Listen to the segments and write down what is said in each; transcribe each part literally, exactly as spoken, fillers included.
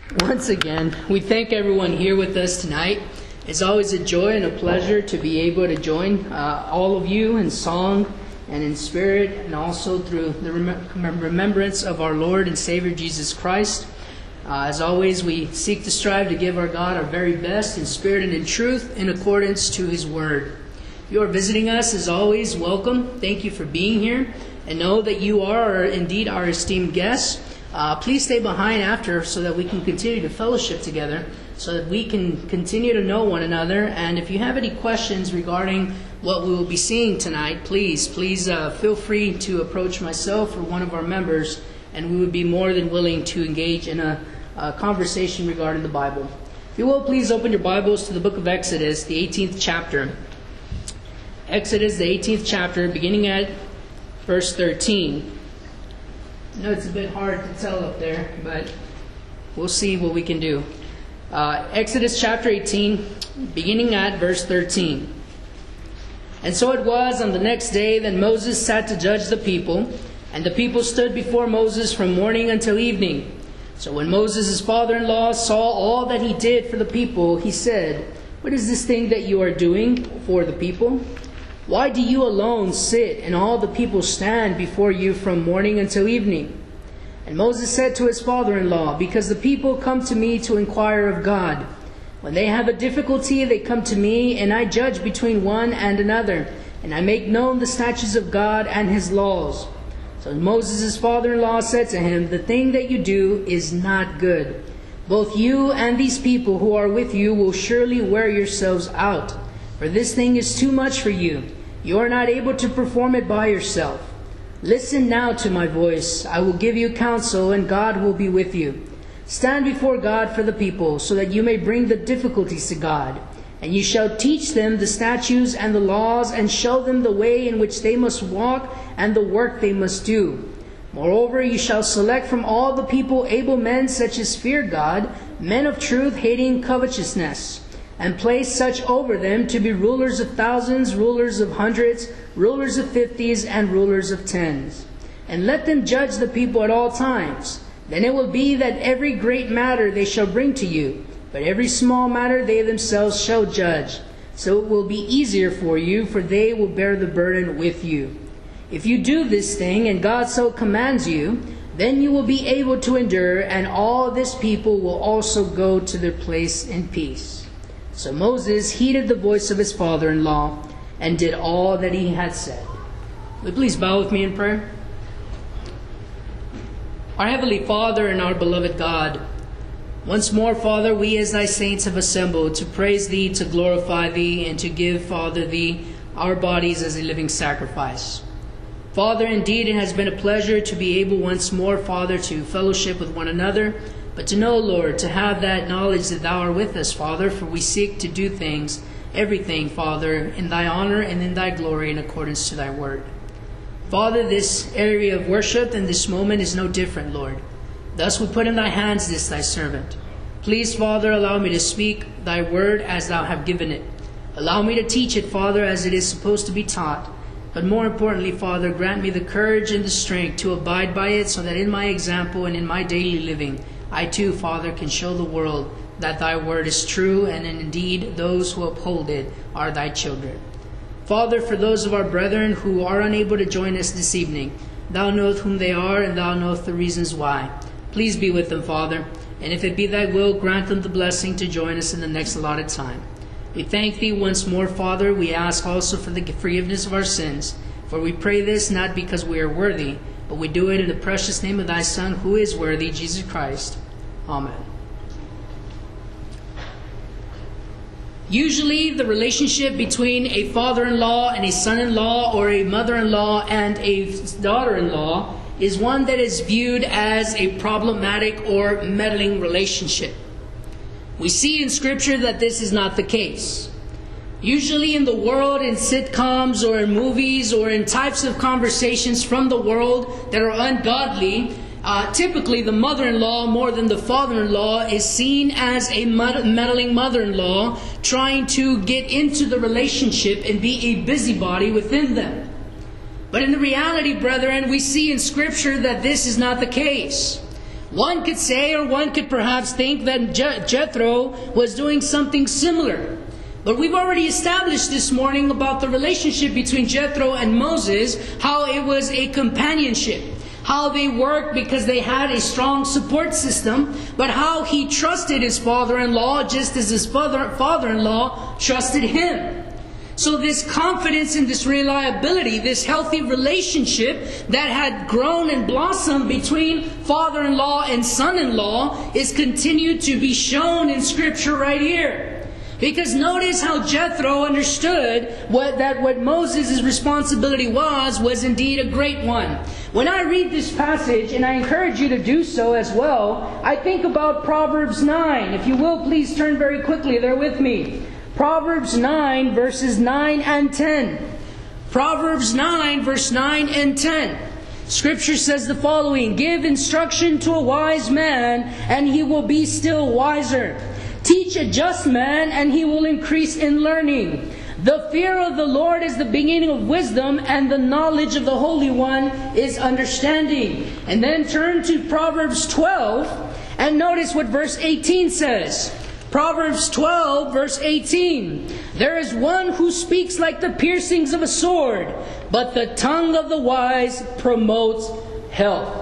Once again, we thank everyone here with us tonight. It's always a joy and a pleasure to be able to join uh, all of you in song and in spirit, and also through the rem- remembrance of our Lord and Savior Jesus Christ. Uh, as always, we seek to strive to give our God our very best in spirit and in truth in accordance to His Word. If you are visiting us, as always, welcome. Thank you for being here. And know that you are indeed our esteemed guests. Uh, please stay behind after so that we can continue to fellowship together, so that we can continue to know one another. And if you have any questions regarding what we will be seeing tonight, please, please uh, feel free to approach myself or one of our members, and we would be more than willing to engage in a, a conversation regarding the Bible. If you will, please open your Bibles to the book of Exodus, the eighteenth chapter. Exodus, the eighteenth chapter, beginning at verse thirteen. I know it's a bit hard to tell up there, but we'll see what we can do. Uh, Exodus chapter eighteen, beginning at verse thirteen. And so it was on the next day that Moses sat to judge the people, and the people stood before Moses from morning until evening. So when Moses, his father-in-law, saw all that he did for the people, he said, "What is this thing that you are doing for the people? Why do you alone sit, and all the people stand before you from morning until evening?" And Moses said to his father-in-law, "Because the people come to me to inquire of God. When they have a difficulty, they come to me, and I judge between one and another, and I make known the statutes of God and His laws." So Moses, his father-in-law, said to him, "The thing that you do is not good. Both you and these people who are with you will surely wear yourselves out, for this thing is too much for you. You are not able to perform it by yourself. Listen now to my voice. I will give you counsel, and God will be with you. Stand before God for the people, so that you may bring the difficulties to God. And you shall teach them the statutes and the laws, and show them the way in which they must walk and the work they must do. Moreover, you shall select from all the people able men such as fear God, men of truth, hating covetousness, and place such over them to be rulers of thousands, rulers of hundreds, rulers of fifties, and rulers of tens. And let them judge the people at all times. Then it will be that every great matter they shall bring to you, but every small matter they themselves shall judge. So it will be easier for you, for they will bear the burden with you. If you do this thing, and God so commands you, then you will be able to endure, and all this people will also go to their place in peace." So Moses heeded the voice of his father-in-law and did all that he had said. Will you please bow with me in prayer? Our Heavenly Father and our beloved God, once more, Father, we as thy saints have assembled to praise thee, to glorify thee, and to give, Father, thee our bodies as a living sacrifice. Father, indeed it has been a pleasure to be able once more, Father, to fellowship with one another, but to know, Lord, to have that knowledge that thou art with us, Father, for we seek to do things, everything, Father, in thy honor and in thy glory in accordance to thy word. Father, this area of worship and this moment is no different, Lord. Thus we put in thy hands this thy servant. Please, Father, allow me to speak thy word as thou have given it. Allow me to teach it, Father, as it is supposed to be taught. But more importantly, Father, grant me the courage and the strength to abide by it, so that in my example and in my daily living, I too, Father, can show the world that thy word is true, and indeed those who uphold it are thy children. Father, for those of our brethren who are unable to join us this evening, thou knowest whom they are, and thou knowest the reasons why. Please be with them, Father, and if it be thy will, grant them the blessing to join us in the next allotted time. We thank thee once more, Father. We ask also for the forgiveness of our sins, for we pray this not because we are worthy, but we do it in the precious name of thy Son, who is worthy, Jesus Christ. Amen. Usually, the relationship between a father-in-law and a son-in-law, or a mother-in-law and a daughter-in-law, is one that is viewed as a problematic or meddling relationship. We see in Scripture that this is not the case. Usually in the world, in sitcoms or in movies or in types of conversations from the world that are ungodly, uh, typically the mother-in-law more than the father-in-law is seen as a meddling mother-in-law trying to get into the relationship and be a busybody within them. But in the reality, brethren, we see in Scripture that this is not the case. One could say, or one could perhaps think, that Je- Jethro was doing something similar. But we've already established this morning about the relationship between Jethro and Moses, how it was a companionship, how they worked because they had a strong support system, but how he trusted his father-in-law just as his father, father-in-law trusted him. So this confidence and this reliability, this healthy relationship that had grown and blossomed between father-in-law and son-in-law is continued to be shown in Scripture right here. Because notice how Jethro understood what, that what Moses' responsibility was, was indeed a great one. When I read this passage, and I encourage you to do so as well, I think about Proverbs nine. If you will, please turn very quickly there with me. Proverbs nine, verses nine and ten. Proverbs nine, verse nine and ten. Scripture says the following: "Give instruction to a wise man, and he will be still wiser. Teach a just man, and he will increase in learning. The fear of the Lord is the beginning of wisdom, and the knowledge of the Holy One is understanding." And then turn to Proverbs twelve, and notice what verse eighteen says. Proverbs twelve, verse eighteen. "There is one who speaks like the piercings of a sword, but the tongue of the wise promotes health."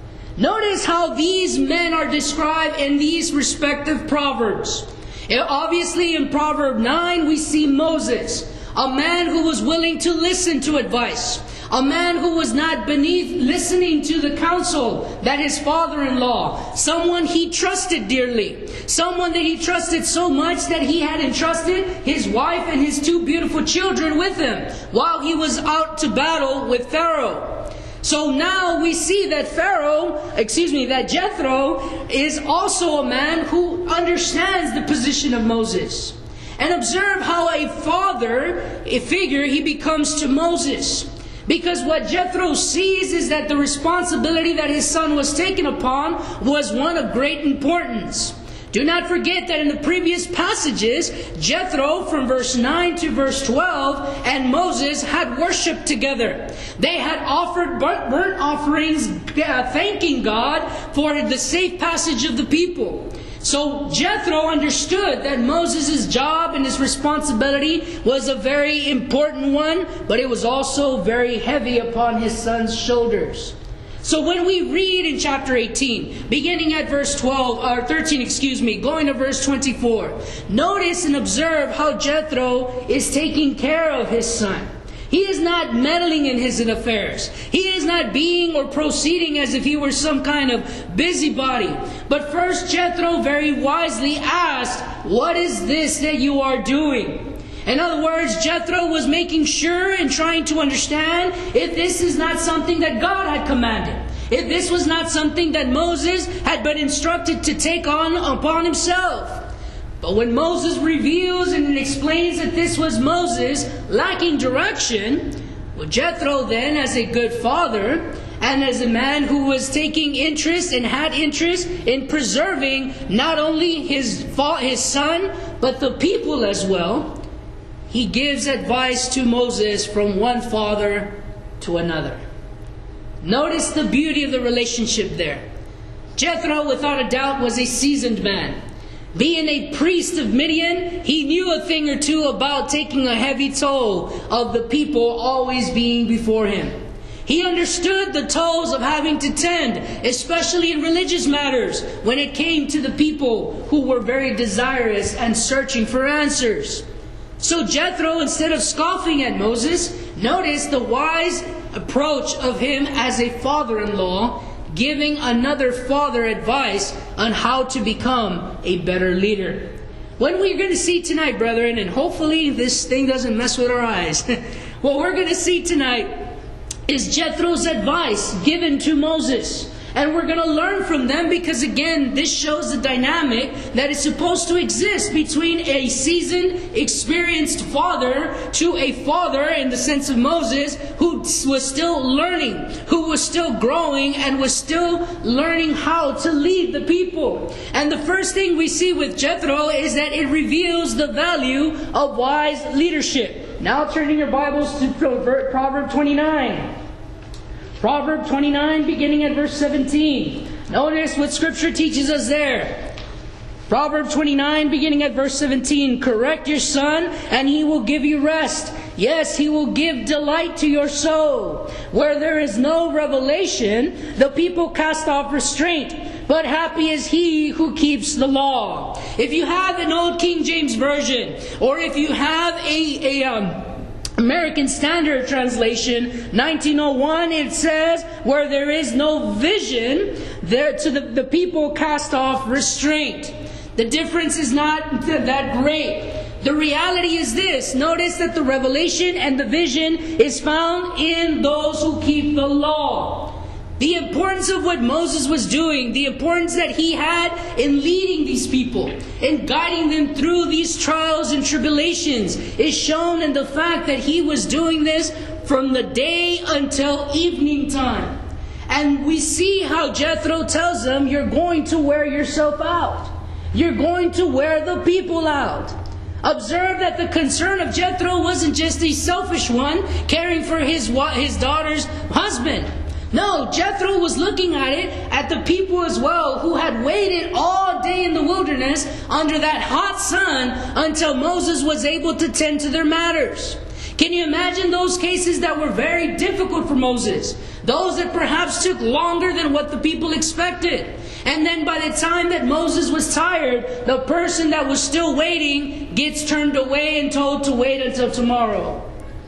Notice how these men are described in these respective proverbs. Obviously, in Proverb nine, we see Moses, a man who was willing to listen to advice, a man who was not beneath listening to the counsel that his father-in-law, someone he trusted dearly, someone that he trusted so much that he had entrusted his wife and his two beautiful children with him while he was out to battle with Pharaoh. So now we see that Pharaoh, excuse me, that Jethro is also a man who understands the position of Moses. And observe how a father, a figure, he becomes to Moses. Because what Jethro sees is that the responsibility that his son was taken upon was one of great importance. Do not forget that in the previous passages, Jethro from verse nine to verse twelve and Moses had worshipped together. They had offered burnt offerings, uh, thanking God for the safe passage of the people. So Jethro understood that Moses' job and his responsibility was a very important one, but it was also very heavy upon his son's shoulders. So when we read in chapter eighteen, beginning at verse twelve, or thirteen, excuse me, going to verse twenty-four, notice and observe how Jethro is taking care of his son. He is not meddling in his affairs. He is not being or proceeding as if he were some kind of busybody. But first Jethro very wisely asked, "What is this that you are doing?" In other words, Jethro was making sure and trying to understand if this is not something that God had commanded. If this was not something that Moses had been instructed to take on upon himself. But when Moses reveals and explains that this was Moses lacking direction, well, Jethro then, as a good father, and as a man who was taking interest and had interest in preserving not only his, his son, but the people as well, he gives advice to Moses from one father to another. Notice the beauty of the relationship there. Jethro, without a doubt, was a seasoned man. Being a priest of Midian, he knew a thing or two about taking a heavy toll of the people always being before him. He understood the tolls of having to tend, especially in religious matters, when it came to the people who were very desirous and searching for answers. So Jethro, instead of scoffing at Moses, notice the wise approach of him as a father-in-law, giving another father advice on how to become a better leader. What we're going to see tonight, brethren, and hopefully this thing doesn't mess with our eyes, what we're going to see tonight is Jethro's advice given to Moses. And we're going to learn from them because, again, this shows the dynamic that is supposed to exist between a seasoned, experienced father to a father, in the sense of Moses, who was still learning, who was still growing, and was still learning how to lead the people. And the first thing we see with Jethro is that it reveals the value of wise leadership. Now turning your Bibles to Proverb twenty-nine. Proverb twenty-nine, beginning at verse seventeen. Notice what Scripture teaches us there. Proverbs twenty-nine, beginning at verse seventeen. Correct your son, and he will give you rest. Yes, he will give delight to your soul. Where there is no revelation, the people cast off restraint. But happy is he who keeps the law. If you have an old King James Version, or if you have a, a um, American Standard Translation, nineteen oh one, it says, where there is no vision, there to the, the people cast off restraint. The difference is not that great. The reality is this. Notice that the revelation and the vision is found in those who keep the law. The importance of what Moses was doing, the importance that he had in leading these people, in guiding them through these trials and tribulations, is shown in the fact that he was doing this from the day until evening time. And we see how Jethro tells them, you're going to wear yourself out. You're going to wear the people out. Observe that the concern of Jethro wasn't just a selfish one, caring for his, his daughter's husband. No, Jethro was looking at it, at the people as well, who had waited all day in the wilderness under that hot sun until Moses was able to tend to their matters. Can you imagine those cases that were very difficult for Moses? Those that perhaps took longer than what the people expected. And then by the time that Moses was tired, the person that was still waiting gets turned away and told to wait until tomorrow.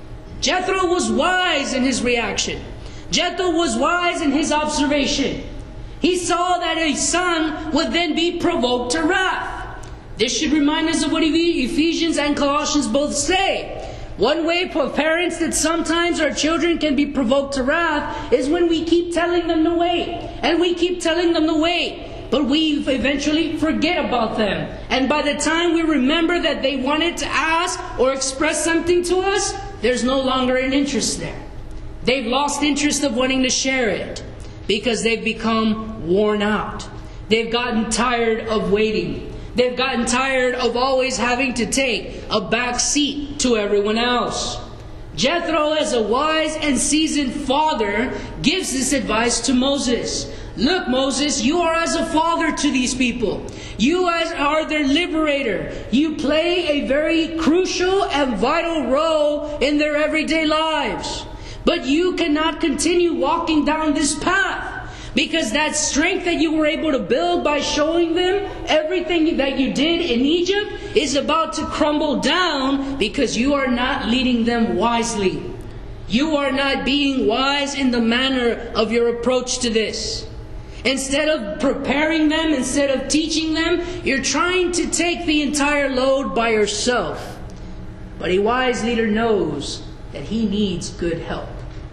Jethro was wise in his reaction. Jethro was wise in his observation. He saw that a son would then be provoked to wrath. This should remind us of what Ephesians and Colossians both say. One way for parents that sometimes our children can be provoked to wrath is when we keep telling them to wait. And we keep telling them to wait. But we eventually forget about them. And by the time we remember that they wanted to ask or express something to us, there's no longer an interest there. They've lost interest of wanting to share it because they've become worn out. They've gotten tired of waiting. They've gotten tired of always having to take a back seat to everyone else. Jethro, as a wise and seasoned father, gives this advice to Moses. Look, Moses, you are as a father to these people. You as are their liberator. You play a very crucial and vital role in their everyday lives. But you cannot continue walking down this path. Because that strength that you were able to build by showing them everything that you did in Egypt is about to crumble down because you are not leading them wisely. You are not being wise in the manner of your approach to this. Instead of preparing them, instead of teaching them, you're trying to take the entire load by yourself. But a wise leader knows that he needs good help.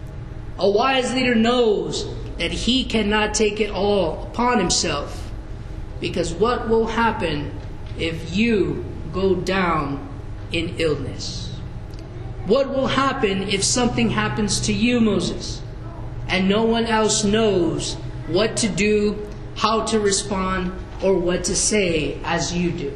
A wise leader knows that he cannot take it all upon himself. Because what will happen if you go down in illness? What will happen if something happens to you, Moses, and no one else knows what to do, how to respond, or what to say as you do?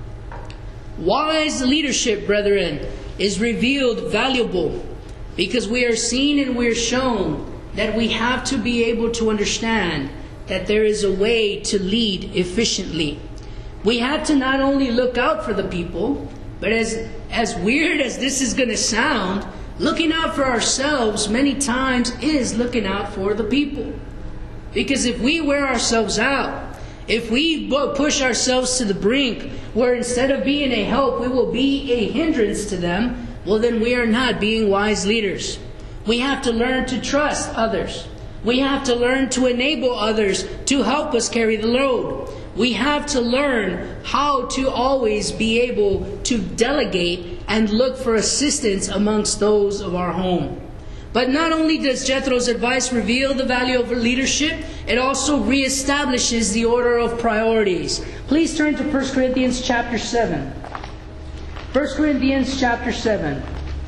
Wise leadership, brethren, is revealed valuable because we are seen and we are shown that we have to be able to understand that there is a way to lead efficiently. We have to not only look out for the people, but as, as weird as this is going to sound, looking out for ourselves many times is looking out for the people. Because if we wear ourselves out, if we push ourselves to the brink, where instead of being a help, we will be a hindrance to them, well then we are not being wise leaders. We have to learn to trust others. We have to learn to enable others to help us carry the load. We have to learn how to always be able to delegate and look for assistance amongst those of our home. But not only does Jethro's advice reveal the value of leadership, it also reestablishes the order of priorities. Please turn to First Corinthians chapter seven. First Corinthians chapter seven.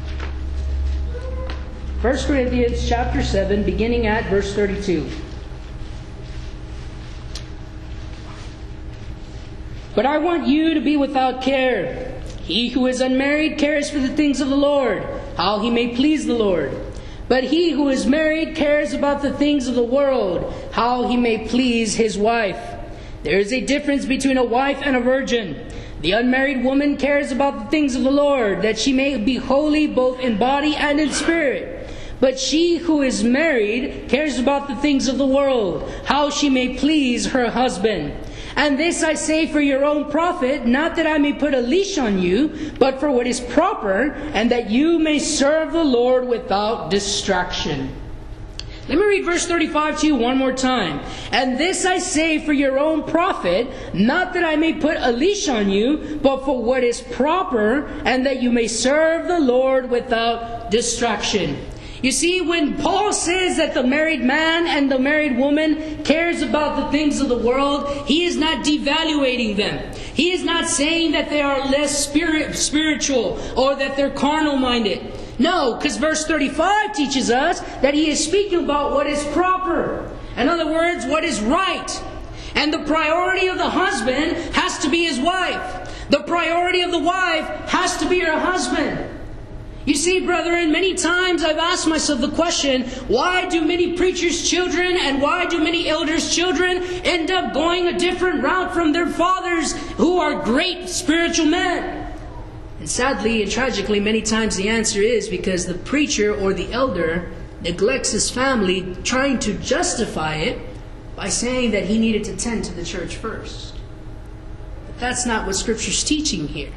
First Corinthians chapter seven, beginning at verse thirty-two. But I want you to be without care. He who is unmarried cares for the things of the Lord, how he may please the Lord. But he who is married cares about the things of the world, how he may please his wife. There is a difference between a wife and a virgin. The unmarried woman cares about the things of the Lord, that she may be holy both in body and in spirit. But she who is married cares about the things of the world, how she may please her husband. And this I say for your own profit, not that I may put a leash on you, but for what is proper, and that you may serve the Lord without distraction. Let me read verse thirty-five to you one more time. And this I say for your own profit, not that I may put a leash on you, but for what is proper, and that you may serve the Lord without distraction. You see, when Paul says that the married man and the married woman cares about the things of the world, he is not devaluating them. He is not saying that they are less spirit, spiritual or that they're carnal-minded. No, because verse thirty-five teaches us that he is speaking about what is proper. In other words, what is right. And the priority of the husband has to be his wife. The priority of the wife has to be her husband. You see, brethren, many times I've asked myself the question, why do many preachers' children and why do many elders' children end up going a different route from their fathers who are great spiritual men? And sadly and tragically, many times the answer is because the preacher or the elder neglects his family, trying to justify it by saying that he needed to tend to the church first. But that's not what Scripture's teaching here.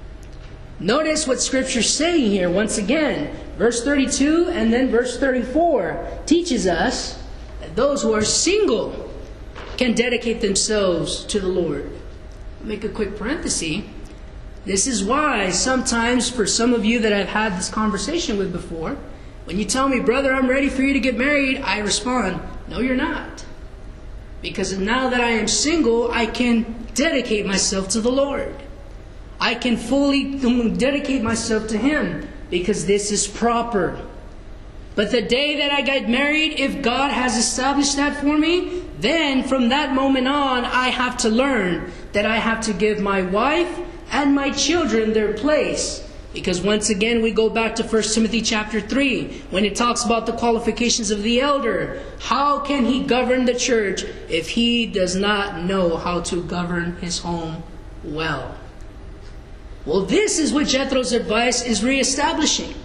Notice what Scripture's saying here once again. Verse thirty-two and then verse thirty-four teaches us that those who are single can dedicate themselves to the Lord. I'll make a quick parenthesis. This is why sometimes for some of you that I've had this conversation with before, when you tell me, brother, I'm ready for you to get married, I respond, no, you're not. Because now that I am single, I can dedicate myself to the Lord. I can fully dedicate myself to Him because this is proper. But the day that I get married, if God has established that for me, then from that moment on, I have to learn that I have to give my wife and my children their place. Because once again, we go back to First Timothy chapter three, when it talks about the qualifications of the elder. How can he govern the church if he does not know how to govern his home well? Well, this is what Jethro's advice is reestablishing.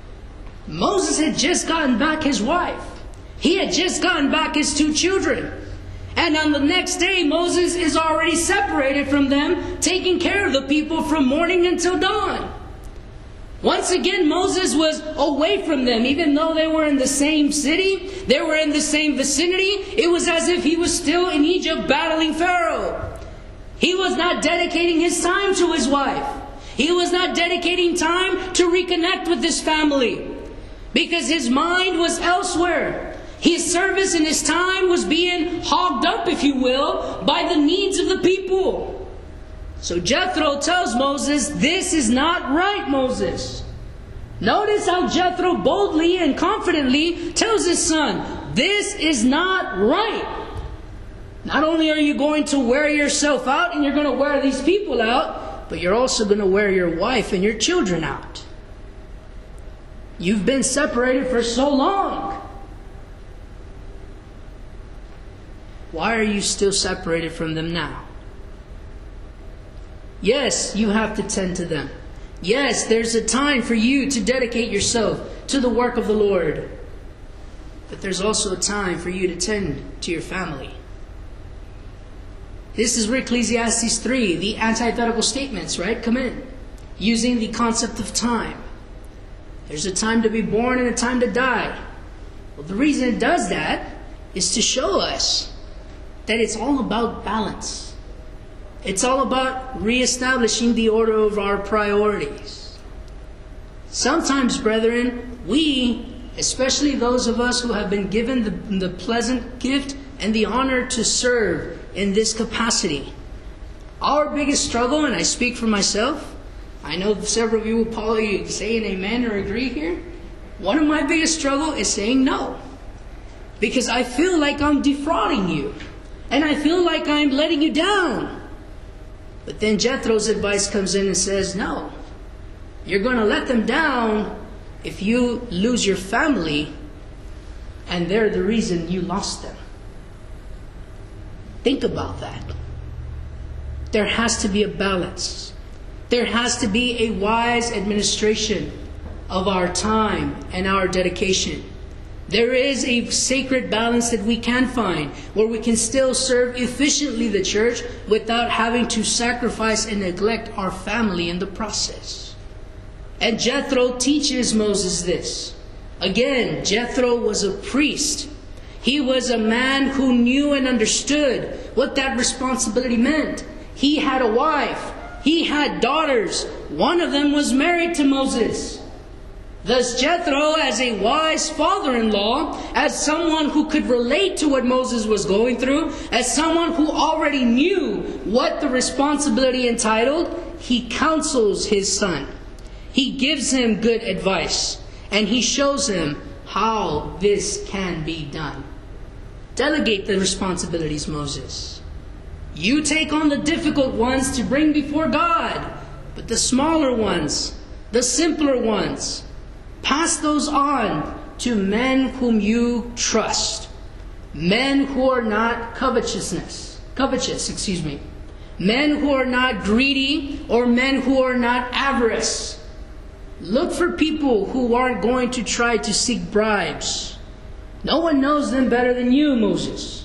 Moses had just gotten back his wife. He had just gotten back his two children. And on the next day, Moses is already separated from them, taking care of the people from morning until dawn. Once again, Moses was away from them. Even though they were in the same city, they were in the same vicinity, it was as if he was still in Egypt battling Pharaoh. He was not dedicating his time to his wife. He was not dedicating time to reconnect with his family because his mind was elsewhere. His service and his time was being hogged up, if you will, by the needs of the people. So Jethro tells Moses, this is not right, Moses. Notice how Jethro boldly and confidently tells his son, this is not right. Not only are you going to wear yourself out and you're going to wear these people out, but you're also going to wear your wife and your children out. You've been separated for so long. Why are you still separated from them now? Yes, you have to tend to them. Yes, there's a time for you to dedicate yourself to the work of the Lord. But there's also a time for you to tend to your family. This is where Ecclesiastes three, the antithetical statements, right, come in. Using the concept of time. There's a time to be born and a time to die. Well, the reason it does that is to show us that it's all about balance. It's all about reestablishing the order of our priorities. Sometimes, brethren, we, especially those of us who have been given the, the pleasant gift and the honor to serve in this capacity, our biggest struggle, and I speak for myself, I know several of you will probably say an amen or agree here. One of my biggest struggle is saying no. Because I feel like I'm defrauding you. And I feel like I'm letting you down. But then Jethro's advice comes in and says, no. You're going to let them down if you lose your family and they're the reason you lost them. Think about that. There has to be a balance. There has to be a wise administration of our time and our dedication. There is a sacred balance that we can find where we can still serve efficiently the church without having to sacrifice and neglect our family in the process. And Jethro teaches Moses this. Again, Jethro was a priest. He was a man who knew and understood what that responsibility meant. He had a wife. He had daughters. One of them was married to Moses. Thus Jethro, as a wise father-in-law, as someone who could relate to what Moses was going through, as someone who already knew what the responsibility entitled, he counsels his son. He gives him good advice, and he shows him how this can be done. Delegate the responsibilities, Moses. You take on the difficult ones to bring before God, but the smaller ones, the simpler ones, pass those on to men whom you trust. Men who are not covetousness, covetous, excuse me. Men who are not greedy or men who are not avarice. Look for people who aren't going to try to seek bribes. No one knows them better than you, Moses.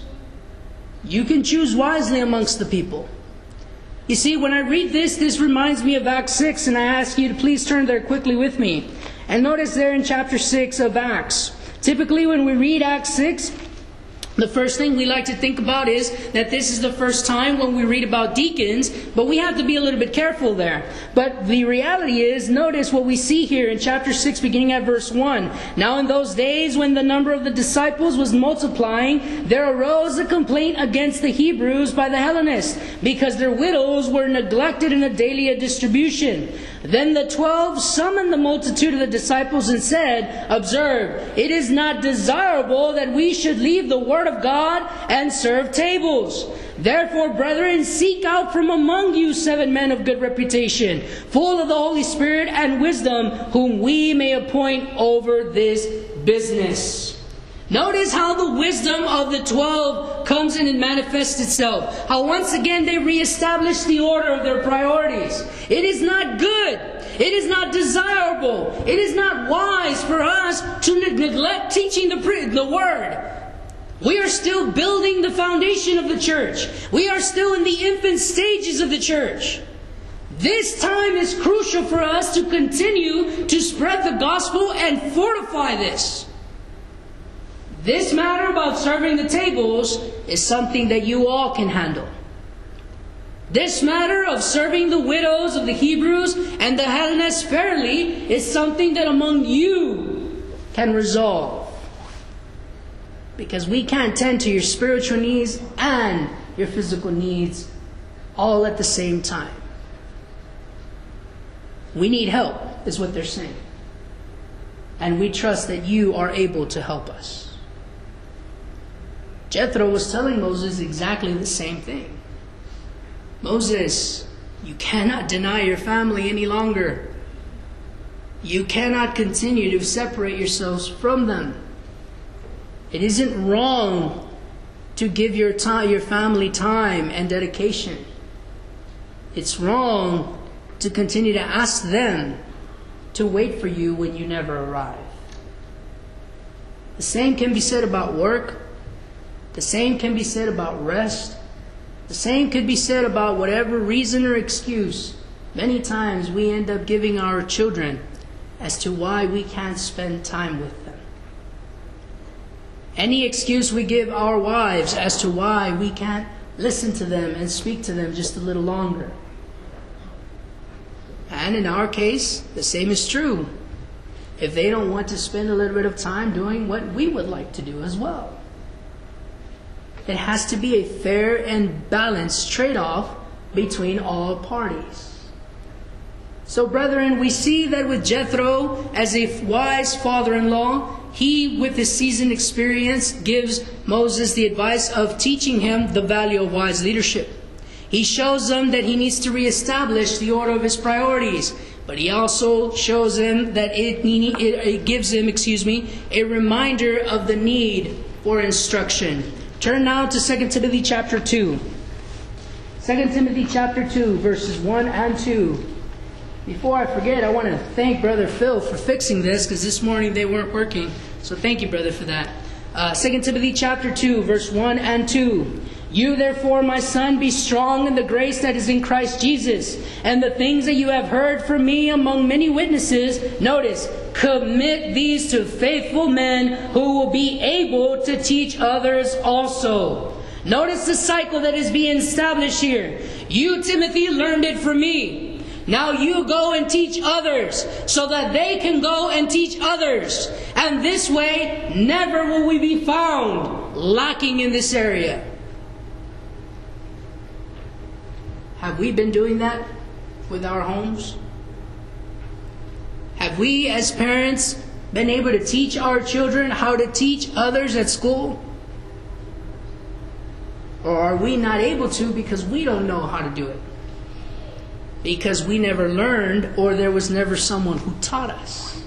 You can choose wisely amongst the people. You see, when I read this, this reminds me of Acts six, and I ask you to please turn there quickly with me. And notice there in chapter six of Acts. Typically when we read Acts six, the first thing we like to think about is that this is the first time when we read about deacons, but we have to be a little bit careful there. But the reality is, notice what we see here in chapter six, beginning at verse one. Now in those days when the number of the disciples was multiplying, there arose a complaint against the Hebrews by the Hellenists, because their widows were neglected in the daily distribution. Then the twelve summoned the multitude of the disciples and said, Observe, it is not desirable that we should leave the word of God and serve tables. Therefore, brethren, seek out from among you seven men of good reputation, full of the Holy Spirit and wisdom, whom we may appoint over this business. Notice how the wisdom of the twelve comes in and manifests itself. How once again they reestablish the order of their priorities. It is not good. It is not desirable. It is not wise for us to neglect teaching the, the Word. We are still building the foundation of the church. We are still in the infant stages of the church. This time is crucial for us to continue to spread the gospel and fortify this. This matter about serving the tables is something that you all can handle. This matter of serving the widows of the Hebrews and the Hellenists fairly is something that among you can resolve. Because we can't tend to your spiritual needs and your physical needs all at the same time. We need help, is what they're saying. And we trust that you are able to help us. Jethro was telling Moses exactly the same thing. Moses, you cannot deny your family any longer. You cannot continue to separate yourselves from them. It isn't wrong to give your time, your family time and dedication. It's wrong to continue to ask them to wait for you when you never arrive. The same can be said about work. The same can be said about rest. The same could be said about whatever reason or excuse many times we end up giving our children as to why we can't spend time with them. Any excuse we give our wives as to why we can't listen to them and speak to them just a little longer. And in our case, the same is true. If they don't want to spend a little bit of time doing what we would like to do as well. It has to be a fair and balanced trade-off between all parties. So, brethren, we see that with Jethro as a wise father-in-law, he, with his seasoned experience, gives Moses the advice of teaching him the value of wise leadership. He shows him that he needs to reestablish the order of his priorities, but he also shows him that it, it, it gives him, excuse me, a reminder of the need for instruction. Turn now to Second Timothy chapter two. Second Timothy chapter two, verses one and two. Before I forget, I want to thank Brother Phil for fixing this, because this morning they weren't working. So thank you, brother, for that. Uh, Second Timothy chapter two, verse one and two. You therefore, my son, be strong in the grace that is in Christ Jesus, and the things that you have heard from me among many witnesses, notice, commit these to faithful men who will be able to teach others also. Notice the cycle that is being established here. You, Timothy, learned it from me. Now you go and teach others so that they can go and teach others. And this way, never will we be found lacking in this area. Have we been doing that with our homes? Have we as parents been able to teach our children how to teach others at school? Or are we not able to because we don't know how to do it? Because we never learned, or there was never someone who taught us.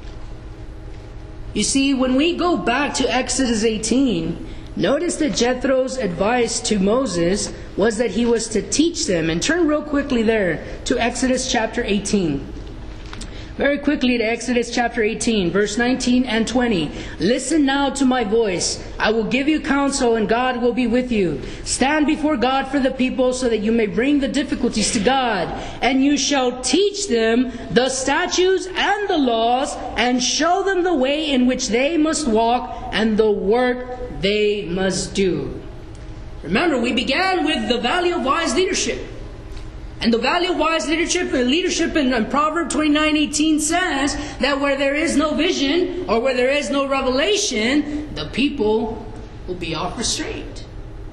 You see, when we go back to Exodus eighteen, notice that Jethro's advice to Moses was that he was to teach them. And turn real quickly there to Exodus chapter eighteen. Very quickly to Exodus chapter eighteen, verse nineteen and twenty. Listen now to my voice. I will give you counsel, and God will be with you. Stand before God for the people, so that you may bring the difficulties to God. And you shall teach them the statutes and the laws, and show them the way in which they must walk, and the work they must do. Remember, we began with the value of wise leadership. And the value of wise leadership, leadership in, in Proverbs twenty-nine eighteen says that where there is no vision or where there is no revelation, the people will be off restraint.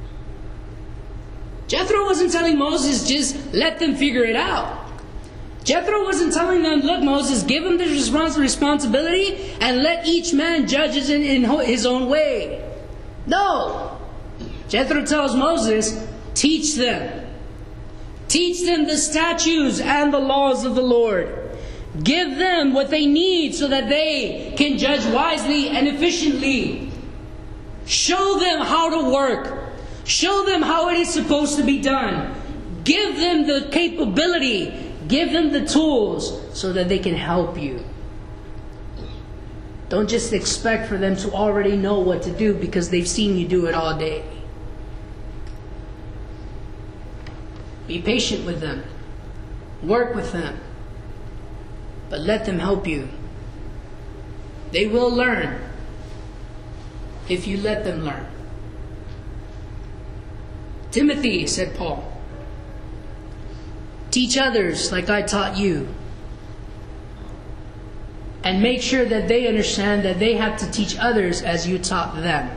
Jethro wasn't telling Moses, just let them figure it out. Jethro wasn't telling them, look, Moses, give them this respons- responsibility and let each man judge it in, in his own way. No. Jethro tells Moses, teach them. Teach them the statutes and the laws of the Lord. Give them what they need so that they can judge wisely and efficiently. Show them how to work. Show them how it is supposed to be done. Give them the capability. Give them the tools so that they can help you. Don't just expect for them to already know what to do because they've seen you do it all day. Be patient with them. Work with them. But let them help you. They will learn if you let them learn. Timothy, said Paul, teach others like I taught you. And make sure that they understand that they have to teach others as you taught them.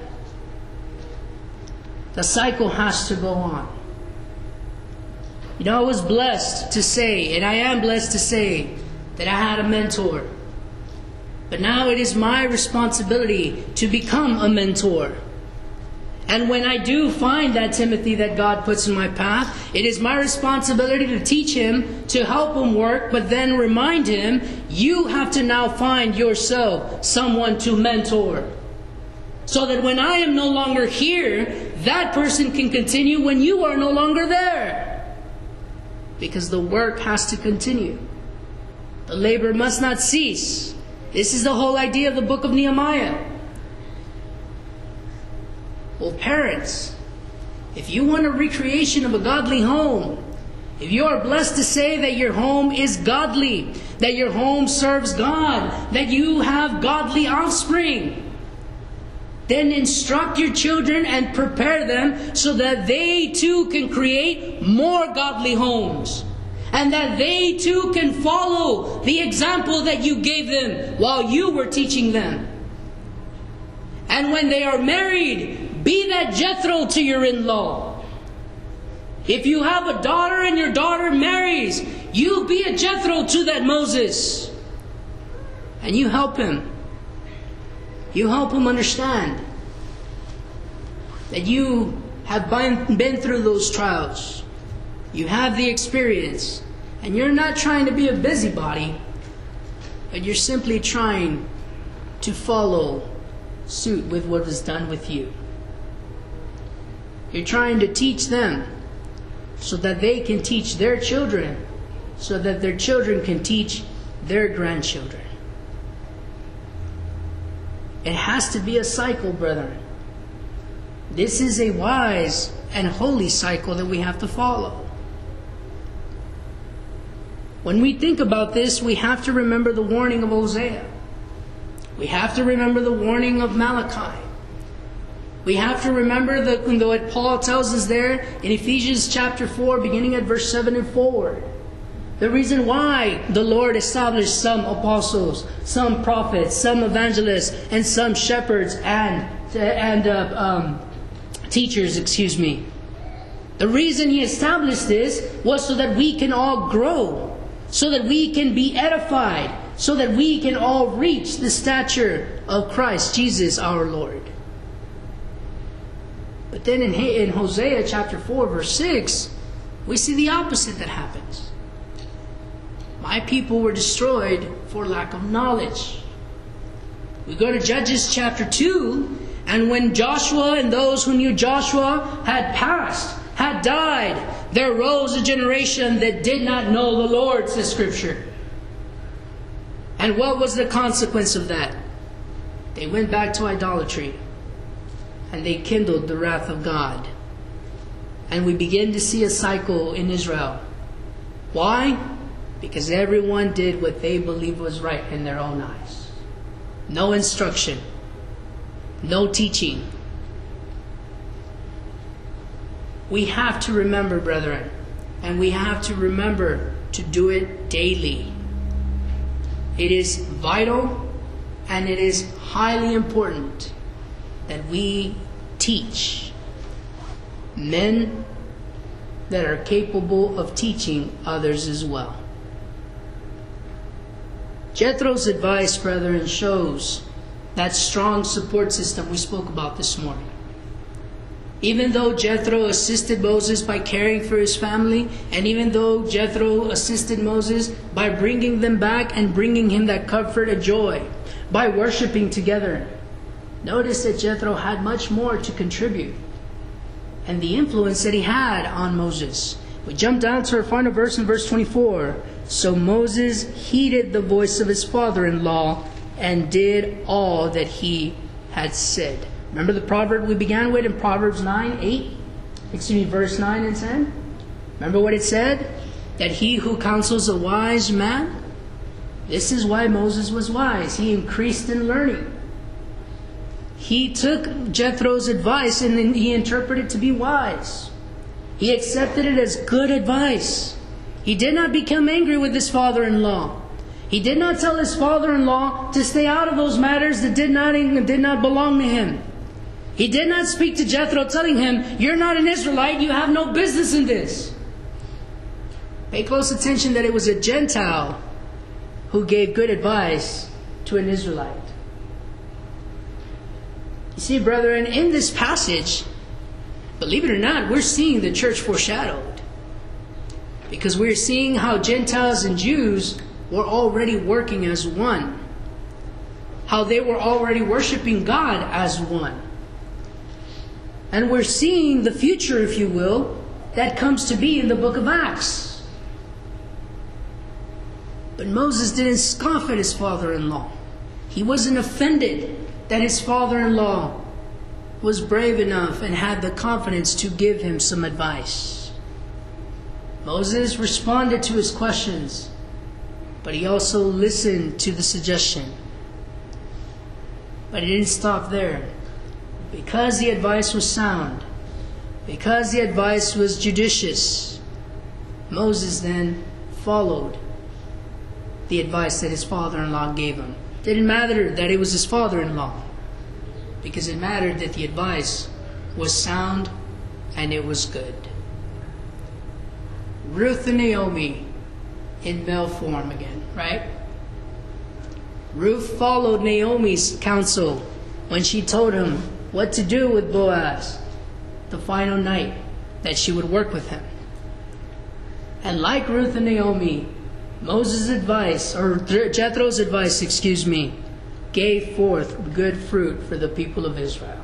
The cycle has to go on. You know, I was blessed to say, and I am blessed to say, that I had a mentor. But now it is my responsibility to become a mentor. And when I do find that Timothy that God puts in my path, it is my responsibility to teach him, to help him work, but then remind him, you have to now find yourself someone to mentor. So that when I am no longer here, that person can continue when you are no longer there. Because the work has to continue. The labor must not cease. This is the whole idea of the book of Nehemiah. Well, parents, if you want a recreation of a godly home, if you are blessed to say that your home is godly, that your home serves God, that you have godly offspring, then instruct your children and prepare them so that they too can create more godly homes. And that they too can follow the example that you gave them while you were teaching them. And when they are married, be that Jethro to your in-law. If you have a daughter and your daughter marries, you be a Jethro to that Moses. And you help him. You help him understand that you have been through those trials. You have the experience. And you're not trying to be a busybody, but you're simply trying to follow suit with what was done with you. You're trying to teach them so that they can teach their children, so that their children can teach their grandchildren. It has to be a cycle, brethren. This is a wise and holy cycle that we have to follow. When we think about this, we have to remember the warning of Hosea. We have to remember the warning of Malachi. We have to remember the, what Paul tells us there in Ephesians chapter four, beginning at verse seven and forward. The reason why the Lord established some apostles, some prophets, some evangelists, and some shepherds and, and uh, um, teachers, excuse me. The reason He established this was so that we can all grow, so that we can be edified, so that we can all reach the stature of Christ Jesus our Lord. But then in, in Hosea chapter four, verse six, we see the opposite that happens. My people were destroyed for lack of knowledge. We go to Judges chapter two, and when Joshua and those who knew Joshua had passed, had died, there rose a generation that did not know the Lord, says Scripture. And what was the consequence of that? They went back to idolatry, and they kindled the wrath of God. And we begin to see a cycle in Israel. Why? Because everyone did what they believed was right in their own eyes. No instruction. No teaching. We have to remember, brethren, and we have to remember to do it daily. It is vital and it is highly important that we teach men that are capable of teaching others as well. Jethro's advice, brethren, shows that strong support system we spoke about this morning. Even though Jethro assisted Moses by caring for his family, and even though Jethro assisted Moses by bringing them back and bringing him that comfort and joy, by worshiping together, notice that Jethro had much more to contribute, and the influence that he had on Moses. We jump down to our final verse in verse twenty-four. So Moses heeded the voice of his father-in-law and did all that he had said. Remember the proverb we began with in Proverbs nine, eight? Excuse me, verse nine and ten? Remember what it said? That he who counsels a wise man, this is why Moses was wise. He increased in learning. He took Jethro's advice and then he interpreted it to be wise. He accepted it as good advice. He did not become angry with his father-in-law. He did not tell his father-in-law to stay out of those matters that did not, did not belong to him. He did not speak to Jethro telling him, you're not an Israelite, you have no business in this. Pay close attention that it was a Gentile who gave good advice to an Israelite. You see, brethren, in this passage, believe it or not, we're seeing the church foreshadowed. Because we're seeing how Gentiles and Jews were already working as one. How they were already worshiping God as one. And we're seeing the future, if you will, that comes to be in the book of Acts. But Moses didn't scoff at his father-in-law. He wasn't offended that his father-in-law was brave enough and had the confidence to give him some advice. Moses responded to his questions, but he also listened to the suggestion. But it didn't stop there. Because the advice was sound, because the advice was judicious, Moses then followed the advice that his father-in-law gave him. It didn't matter that it was his father-in-law, because it mattered that the advice was sound and it was good. Ruth and Naomi in male form again, right? Ruth followed Naomi's counsel when she told him what to do with Boaz the final night that she would work with him. And like Ruth and Naomi, Moses' advice, or Jethro's advice, excuse me, gave forth good fruit for the people of Israel.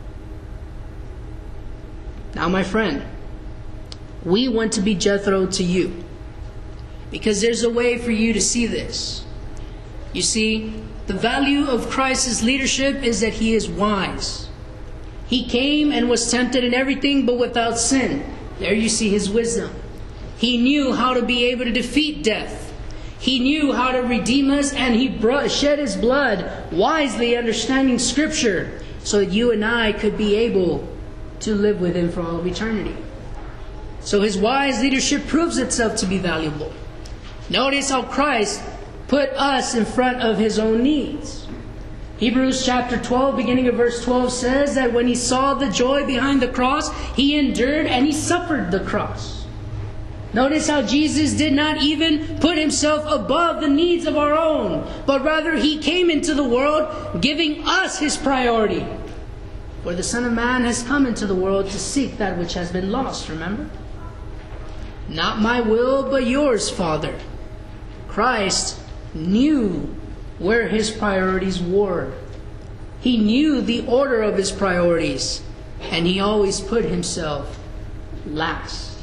Now, my friend, we want to be Jethro to you, because there's a way for you to see this. You see, the value of Christ's leadership is that he is wise. He came and was tempted in everything but without sin. There you see his wisdom. He knew how to be able to defeat death. He knew how to redeem us, and he brought, shed his blood wisely, understanding Scripture, so that you and I could be able to live with him for all of eternity. So his wise leadership proves itself to be valuable. Notice how Christ put us in front of his own needs. Hebrews chapter twelve, beginning of verse twelve, says that when he saw the joy behind the cross, he endured and he suffered the cross. Notice how Jesus did not even put himself above the needs of our own, but rather he came into the world giving us his priority. For the Son of Man has come into the world to seek that which has been lost, remember? Not my will, but yours, Father. Christ knew where his priorities were. He knew the order of his priorities, and he always put himself last.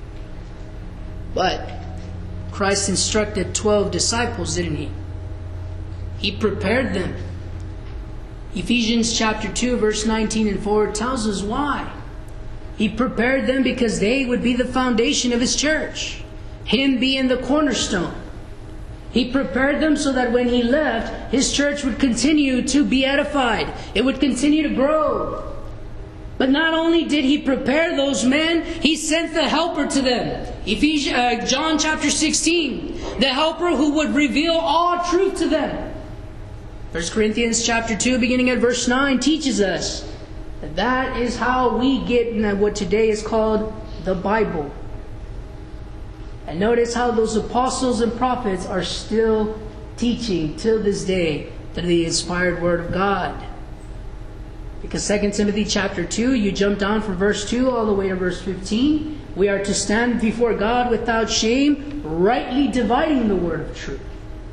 But Christ instructed twelve disciples, didn't he? He prepared them. Ephesians chapter two, verse nineteen and forward tells us why. He prepared them because they would be the foundation of his church, him being the cornerstone. He prepared them so that when he left, his church would continue to be edified. It would continue to grow. But not only did he prepare those men, he sent the helper to them. Ephesians, uh, John chapter sixteen, the helper who would reveal all truth to them. First Corinthians chapter two, beginning at verse nine, teaches us that that is how we get what today is called the Bible. And notice how those apostles and prophets are still teaching till this day through the inspired Word of God. Because Second Timothy chapter two, you jump down from verse two all the way to verse fifteen. We are to stand before God without shame, rightly dividing the word of truth.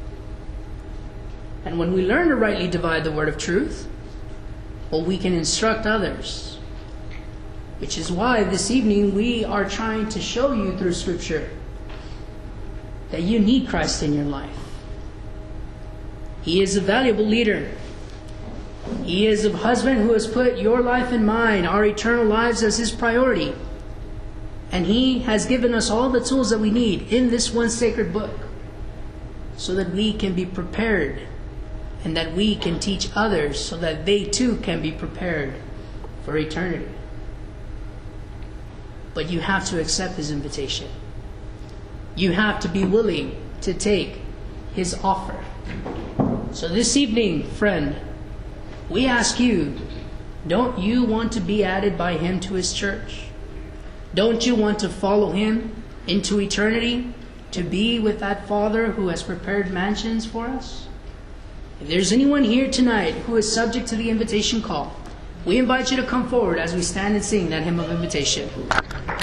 And when we learn to rightly divide the word of truth, well, we can instruct others. Which is why this evening we are trying to show you through Scripture that you need Christ in your life. He is a valuable leader. He is a husband who has put your life and mine, our eternal lives, as his priority. And he has given us all the tools that we need in this one sacred book so that we can be prepared and that we can teach others so that they too can be prepared for eternity. But you have to accept his invitation. You have to be willing to take his offer. So this evening, friend, we ask you, don't you want to be added by him to his church? Don't you want to follow him into eternity to be with that Father who has prepared mansions for us? If there's anyone here tonight who is subject to the invitation call, we invite you to come forward as we stand and sing that hymn of invitation.